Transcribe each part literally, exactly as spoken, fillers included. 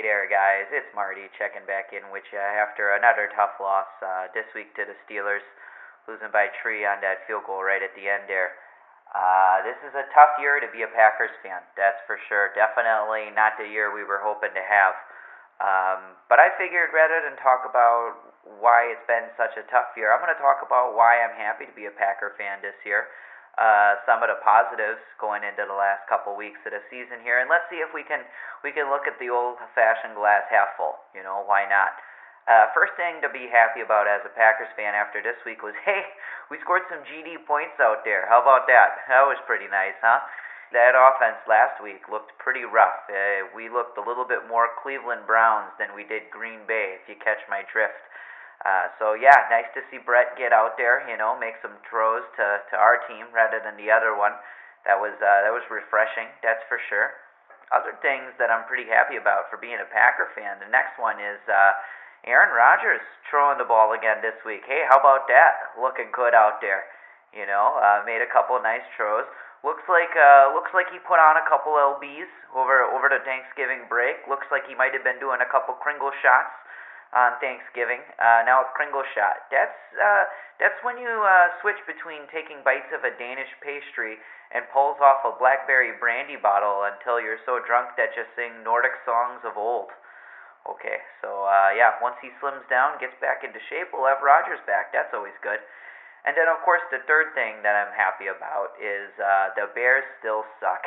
there, guys. It's Marty checking back in with you after another tough loss uh, this week to the Steelers, losing by three on that field goal right at the end there. Uh, this is a tough year to be a Packers fan, that's for sure. Definitely not the year we were hoping to have. Um, but I figured rather than talk about why it's been such a tough year, I'm going to talk about why I'm happy to be a Packer fan this year. Uh, some of the positives going into the last couple weeks of the season here, and let's see if we can we can look at the old-fashioned glass half full. You know, why not? Uh, first thing to be happy about as a Packers fan after this week was, hey, we scored some G D points out there. How about that? That was pretty nice, huh? That offense last week looked pretty rough. Uh, we looked a little bit more Cleveland Browns than we did Green Bay, if you catch my drift. Uh, so yeah, nice to see Brett get out there, you know, make some throws to, to our team rather than the other one. That was uh, that was refreshing, that's for sure. Other things that I'm pretty happy about for being a Packer fan. The next one is uh, Aaron Rodgers throwing the ball again this week. Hey, how about that? Looking good out there. You know, uh, made a couple of nice throws. Looks like uh, looks like he put on a couple L Bs over over the Thanksgiving break. Looks like he might have been doing a couple Kringle shots on Thanksgiving. Uh, now a Kringle shot. That's uh, that's when you uh, switch between taking bites of a Danish pastry and pulls off a blackberry brandy bottle until you're so drunk that you sing Nordic songs of old. Okay, so uh, yeah, once he slims down, gets back into shape, we'll have Rodgers back. That's always good. And then, of course, the third thing that I'm happy about is uh, the Bears still suck.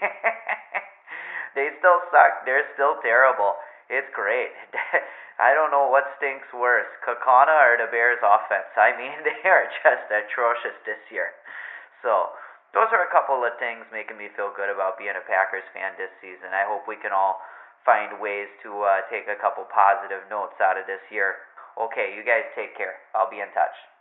They still suck. They're still terrible. It's great. I don't know what stinks worse, Kakana or the Bears offense. I mean, they are just atrocious this year. So, those are a couple of things making me feel good about being a Packers fan this season. I hope we can all find ways to uh, take a couple positive notes out of this year. Okay, you guys take care. I'll be in touch.